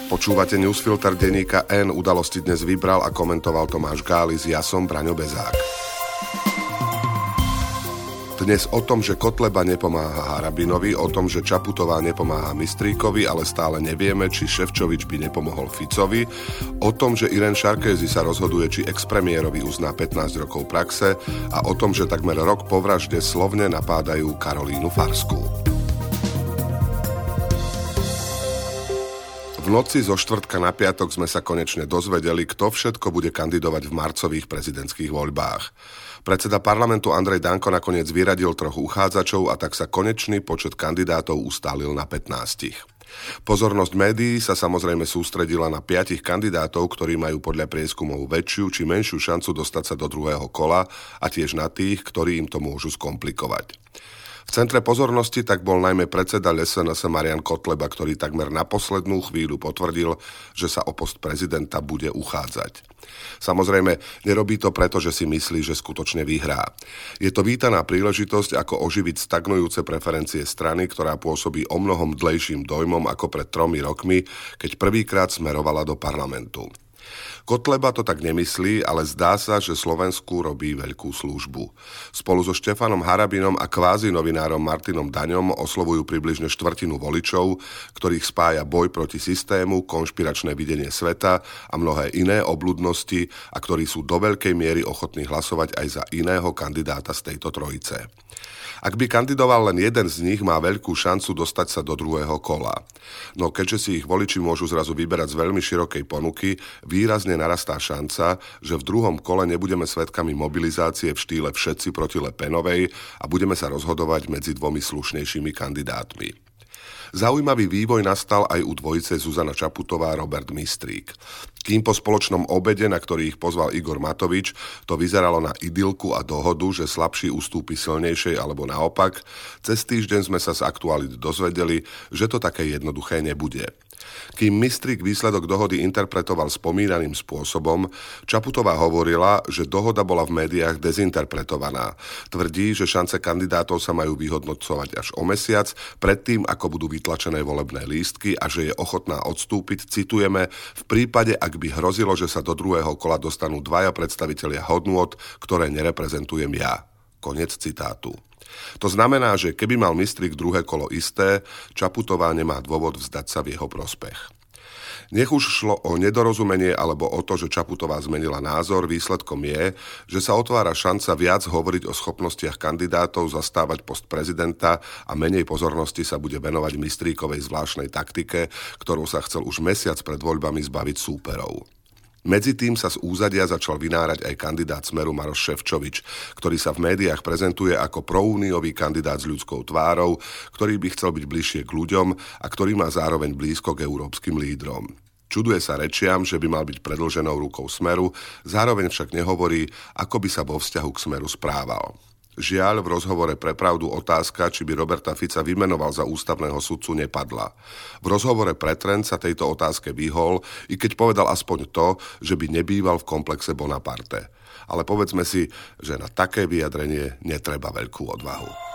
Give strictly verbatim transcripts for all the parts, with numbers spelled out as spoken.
Počúvate newsfilter denníka N, udalosti dnes vybral a komentoval Tomáš Gális, ja som Braňo Bezák. Dnes o tom, že Kotleba nepomáha Harabinovi, o tom, že Čaputová nepomáha Mistríkovi, ale stále nevieme, či Šefčovič by nepomohol Ficovi, o tom, že Irén Sarkozy sa rozhoduje, či expremiérovi uzná pätnásť rokov praxe a o tom, že takmer rok po vražde slovne napádajú Karolínu Farskú. V noci zo štvrtka na piatok sme sa konečne dozvedeli, kto všetko bude kandidovať v marcových prezidentských voľbách. Predseda parlamentu Andrej Danko nakoniec vyradil troch uchádzačov a tak sa konečný počet kandidátov ustálil na pätnásť. Pozornosť médií sa samozrejme sústredila na piatich kandidátov, ktorí majú podľa prieskumov väčšiu či menšiu šancu dostať sa do druhého kola a tiež na tých, ktorí im to môžu skomplikovať. V centre pozornosti tak bol najmä predseda es en es Marian Kotleba, ktorý takmer na poslednú chvíľu potvrdil, že sa o post prezidenta bude uchádzať. Samozrejme, nerobí to preto, že si myslí, že skutočne vyhrá. Je to vítaná príležitosť, ako oživiť stagnujúce preferencie strany, ktorá pôsobí o mnohom dlejším dojmom ako pred tromi rokmi, keď prvýkrát smerovala do parlamentu. Kotleba to tak nemyslí, ale zdá sa, že Slovensku robí veľkú službu. Spolu so Štefanom Harabinom a kvázi novinárom Martinom Daňom oslovujú približne štvrtinu voličov, ktorých spája boj proti systému, konšpiračné videnie sveta a mnohé iné obľudnosti a ktorí sú do veľkej miery ochotní hlasovať aj za iného kandidáta z tejto trojice. Ak by kandidoval len jeden z nich, má veľkú šancu dostať sa do druhého kola. No keďže si ich voliči môžu zrazu vyberať z veľmi širokej ponuky, výrazne narastá šanca, že v druhom kole nebudeme svedkami mobilizácie v štýle všetci proti Le Penovej a budeme sa rozhodovať medzi dvomi slušnejšími kandidátmi. Zaujímavý vývoj nastal aj u dvojice Zuzana Čaputová a Robert Mistrík. Kým po spoločnom obede, na ktorý ich pozval Igor Matovič, to vyzeralo na idylku a dohodu, že slabší ustúpi silnejšej alebo naopak, cez týždeň sme sa z aktualít dozvedeli, že to také jednoduché nebude. Kým Mistrík výsledok dohody interpretoval spomínaným spôsobom, Čaputová hovorila, že dohoda bola v médiách dezinterpretovaná. Tvrdí, že šance kandidátov sa majú vyhodnocovať až o mesiac, predtým ako budú vytlačené volebné lístky a že je ochotná odstúpiť, citujeme, v prípade, ak by hrozilo, že sa do druhého kola dostanú dvaja predstavitelia hodnôt, ktoré nereprezentujem ja. Koniec citátu. To znamená, že keby mal Mistrík druhé kolo isté, Čaputová nemá dôvod vzdať sa v jeho prospech. Nech už šlo o nedorozumenie alebo o to, že Čaputová zmenila názor, výsledkom je, že sa otvára šanca viac hovoriť o schopnostiach kandidátov zastávať post prezidenta a menej pozornosti sa bude venovať Mistríkovej zvláštnej taktike, ktorou sa chcel už mesiac pred voľbami zbaviť súperov. Medzi tým sa z úzadia začal vynárať aj kandidát Smeru Maroš Šefčovič, ktorý sa v médiách prezentuje ako proúniový kandidát s ľudskou tvárou, ktorý by chcel byť bližšie k ľuďom a ktorý má zároveň blízko k európskym lídrom. Čuduje sa rečiam, že by mal byť predĺženou rukou Smeru, zároveň však nehovorí, ako by sa vo vzťahu k Smeru správal. Žiaľ, v rozhovore pre Pravdu otázka, či by Roberta Fica vymenoval za ústavného sudcu, nepadla. V rozhovore pre Trend sa tejto otázke vyhol, i keď povedal aspoň to, že by nebýval v komplexe Bonaparte. Ale povedzme si, že na také vyjadrenie netreba veľkú odvahu.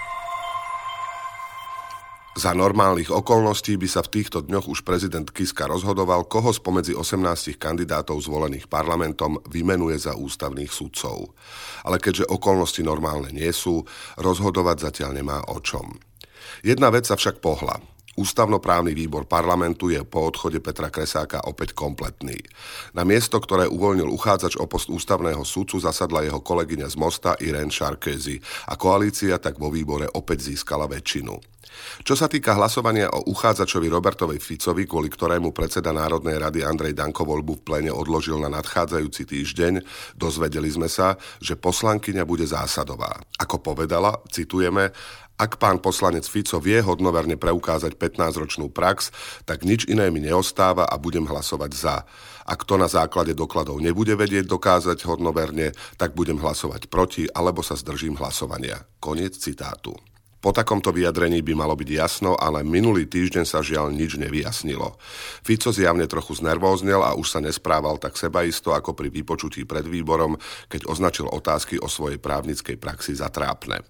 Za normálnych okolností by sa v týchto dňoch už prezident Kiska rozhodoval, koho spomedzi osemnástich kandidátov zvolených parlamentom vymenuje za ústavných sudcov. Ale keďže okolnosti normálne nie sú, rozhodovať zatiaľ nemá o čom. Jedna vec sa však pohla. Ústavnoprávny výbor parlamentu je po odchode Petra Kresáka opäť kompletný. Na miesto, ktoré uvoľnil uchádzač o post ústavného sudcu, zasadla jeho kolegyňa z Mosta Irén Sarkozy a koalícia tak vo výbore opäť získala väčšinu. Čo sa týka hlasovania o uchádzačovi Robertovi Ficovi, kvôli ktorému predseda Národnej rady Andrej Danko voľbu v pléne odložil na nadchádzajúci týždeň, dozvedeli sme sa, že poslankyňa bude zásadová. Ako povedala, citujeme, ak pán poslanec Fico vie hodnoverne preukázať pätnásťročnú prax, tak nič iné mi neostáva a budem hlasovať za. Ak to na základe dokladov nebude vedieť dokázať hodnoverne, tak budem hlasovať proti alebo sa zdržím hlasovania. Koniec citátu. Po takomto vyjadrení by malo byť jasno, ale minulý týždeň sa žiaľ nič nevyjasnilo. Fico zjavne trochu znervóznel a už sa nesprával tak sebaisto ako pri vypočutí pred výborom, keď označil otázky o svojej právnickej praxi za trápne.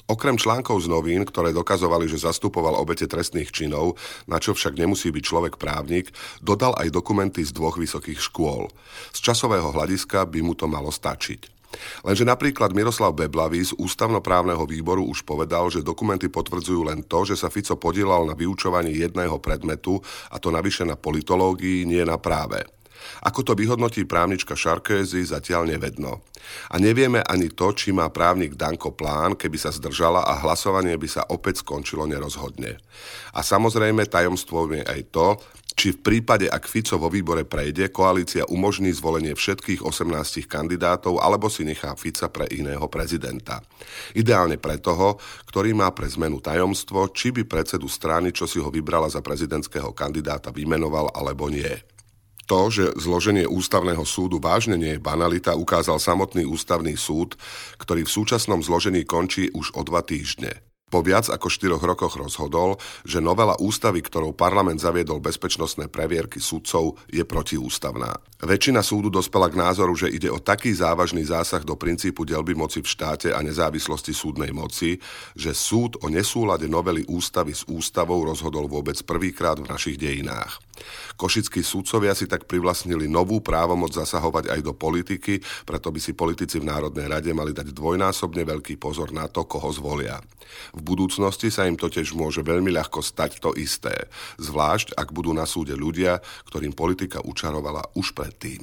Okrem článkov z novín, ktoré dokazovali, že zastupoval obete trestných činov, na čo však nemusí byť človek právnik, dodal aj dokumenty z dvoch vysokých škôl. Z časového hľadiska by mu to malo stačiť. Lenže napríklad Miroslav Beblavý z ústavnoprávneho výboru už povedal, že dokumenty potvrdzujú len to, že sa Fico podielal na vyučovaní jedného predmetu, a to navyše na politológii, nie na práve. Ako to vyhodnotí právnička Šarkézy, zatiaľ nevedno. A nevieme ani to, či má právnik Danko plán, keby sa zdržala a hlasovanie by sa opäť skončilo nerozhodne. A samozrejme tajomstvom je aj to, či v prípade, ak Fico vo výbore prejde, koalícia umožní zvolenie všetkých osemnástich kandidátov alebo si nechá Fica pre iného prezidenta. Ideálne pre toho, ktorý má pre zmenu tajomstvo, či by predsedu strany, čo si ho vybrala za prezidentského kandidáta, vymenoval alebo nie. To, že zloženie ústavného súdu vážne nie je banalita, ukázal samotný ústavný súd, ktorý v súčasnom zložení končí už o dva týždne. Po viac ako štyroch rokoch rozhodol, že novela ústavy, ktorou parlament zaviedol bezpečnostné previerky sudcov, je protiústavná. Väčšina súdu dospela k názoru, že ide o taký závažný zásah do princípu deľby moci v štáte a nezávislosti súdnej moci, že súd o nesúlade novely ústavy s ústavou rozhodol vôbec prvýkrát v našich dejinách. Košickí sudcovia si tak privlastnili novú právomoc zasahovať aj do politiky, preto by si politici v Národnej rade mali dať dvojnásobne veľký pozor na to, koho zvolia. V budúcnosti sa im totiž môže veľmi ľahko stať to isté, zvlášť ak budú na súde ľudia, ktorým politika učarovala už predtým.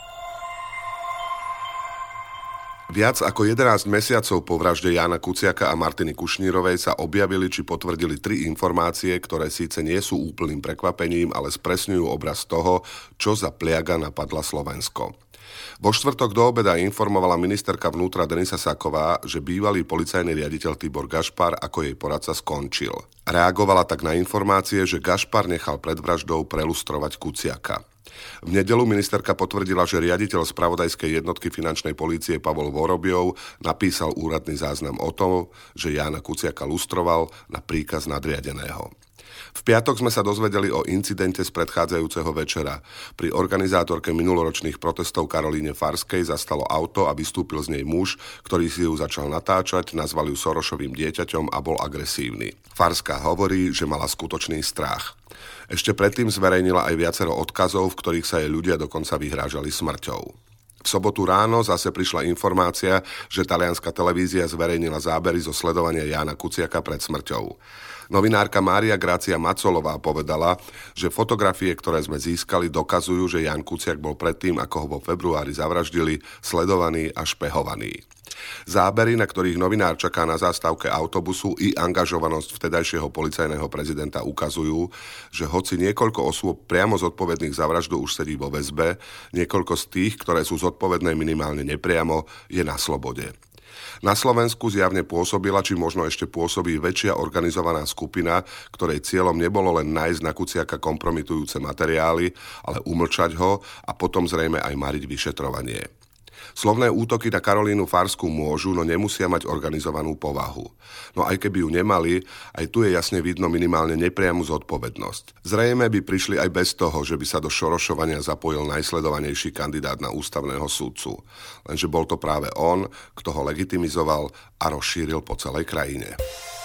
Viac ako jedenásť mesiacov po vražde Jána Kuciaka a Martiny Kušnírovej sa objavili či potvrdili tri informácie, ktoré síce nie sú úplným prekvapením, ale spresňujú obraz toho, čo za pliaga napadla Slovensko. Vo štvrtok do obeda informovala ministerka vnútra Denisa Saková, že bývalý policajný riaditeľ Tibor Gašpar ako jej poradca skončil. Reagovala tak na informácie, že Gašpar nechal pred vraždou prelustrovať Kuciaka. V nedeľu ministerka potvrdila, že riaditeľ spravodajskej jednotky finančnej polície Pavol Vorobiov napísal úradný záznam o tom, že Jána Kuciaka lustroval na príkaz nadriadeného. V piatok sme sa dozvedeli o incidente z predchádzajúceho večera. Pri organizátorke minuloročných protestov Karolíne Farskej zastalo auto a vystúpil z nej muž, ktorý si ju začal natáčať, nazval ju Sorošovým dieťaťom a bol agresívny. Farská hovorí, že mala skutočný strach. Ešte predtým zverejnila aj viacero odkazov, v ktorých sa jej ľudia dokonca vyhrážali smrťou. V sobotu ráno zase prišla informácia, že talianska televízia zverejnila zábery zo sledovania Jána Kuciaka pred smrťou. Novinárka Mária Grácia Macolová povedala, že fotografie, ktoré sme získali, dokazujú, že Ján Kuciak bol predtým, ako ho vo februári zavraždili, sledovaný a špehovaný. Zábery, na ktorých novinár čaká na zástavke autobusu, i angažovanosť vtedajšieho policajného prezidenta ukazujú, že hoci niekoľko osôb priamo zodpovedných za vraždu už sedí vo väzbe, niekoľko z tých, ktoré sú zodpovedné minimálne nepriamo, je na slobode. Na Slovensku zjavne pôsobila, či možno ešte pôsobí väčšia organizovaná skupina, ktorej cieľom nebolo len nájsť na Kuciaka kompromitujúce materiály, ale umlčať ho a potom zrejme aj mariť vyšetrovanie. Slovné útoky na Karolínu Farskú môžu, no nemusia mať organizovanú povahu. No aj keby ju nemali, aj tu je jasne vidno minimálne nepriamu zodpovednosť. Zrejme by prišli aj bez toho, že by sa do šorošovania zapojil najsledovanejší kandidát na ústavného sudcu. Lenže bol to práve on, kto ho legitimizoval a rozšíril po celej krajine.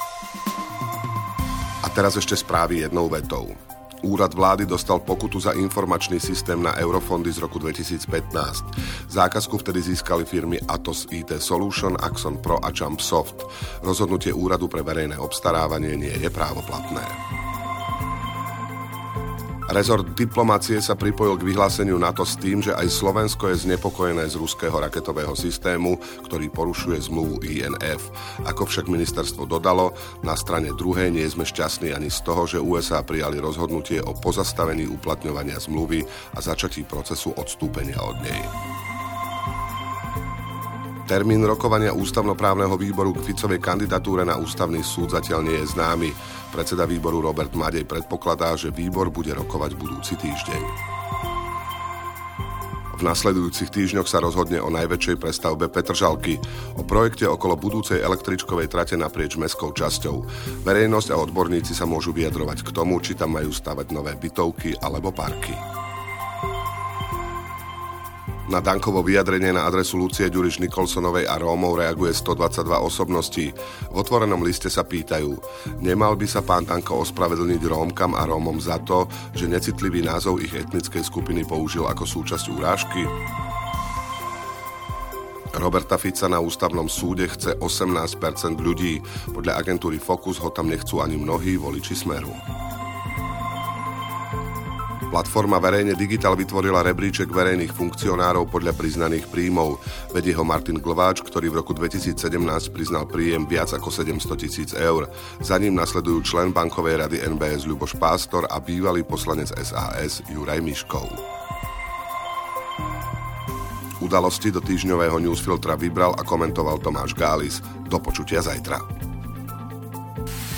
A teraz ešte správy jednou vetou. Úrad vlády dostal pokutu za informačný systém na eurofondy z roku dvetisícpätnásť. Zákazku vtedy získali firmy Atos í té Solution, Axon Pro a Jumpsoft. Rozhodnutie úradu pre verejné obstarávanie nie je právoplatné. Rezort diplomacie sa pripojil k vyhláseniu NATO s tým, že aj Slovensko je znepokojené z ruského raketového systému, ktorý porušuje zmluvu í en ef. Ako však ministerstvo dodalo, na strane druhej nie sme šťastní ani z toho, že ú es á prijali rozhodnutie o pozastavení uplatňovania zmluvy a začatí procesu odstúpenia od nej. Termín rokovania ústavnoprávneho výboru k Ficovej kandidatúre na ústavný súd zatiaľ nie je známy. Predseda výboru Robert Madej predpokladá, že výbor bude rokovať budúci týždeň. V nasledujúcich týždňoch sa rozhodne o najväčšej prestavbe Petržalky, o projekte okolo budúcej električkovej trate naprieč mestskou časťou. Verejnosť a odborníci sa môžu vyjadrovať k tomu, či tam majú stavať nové bytovky alebo parky. Na Dankovo vyjadrenie na adresu Lucie Ďuriš Nikolsonovej a Rómov reaguje stodvadsaťdva osobností. V otvorenom liste sa pýtajú, nemal by sa pán Danko ospravedlniť Rómkam a Rómom za to, že necitlivý názov ich etnickej skupiny použil ako súčasť urážky? Roberta Fica na ústavnom súde chce osemnásť percent ľudí. Podľa agentúry Focus ho tam nechcú ani mnohí voliči Smeru. Platforma Verejne Digital vytvorila rebríček verejných funkcionárov podľa priznaných príjmov. Vedie ho Martin Glváč, ktorý v roku dvetisícsedemnásť priznal príjem viac ako sedemsto tisíc eur. Za ním nasledujú člen bankovej rady en bé es Ľuboš Pástor a bývalý poslanec es a es Juraj Miškov. Udalosti do týždňového newsfiltra vybral a komentoval Tomáš Gális. Do počutia zajtra.